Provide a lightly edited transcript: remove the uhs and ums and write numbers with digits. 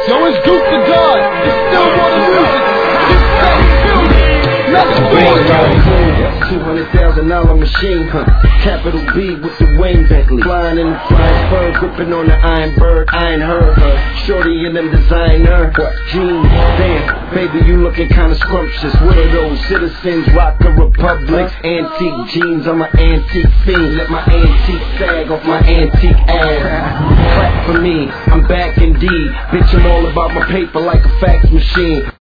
Yo, it's Duke the God. It's still more than music. Duke said he feel me. Nothing $200,000 machine, Capital B with the Wayne Bentley. Flying in the flying spur, gripping on the iron bird. I ain't heard her. Shorty in them designer jeans. Damn, baby, you looking kinda scrumptious. What are those citizens? Rock the Republics. Antique jeans, I'm an antique fiend. Let my antique sag off my antique ass. Clap for me, I'm back indeed. Bitch, I'm all about my paper like a fax machine.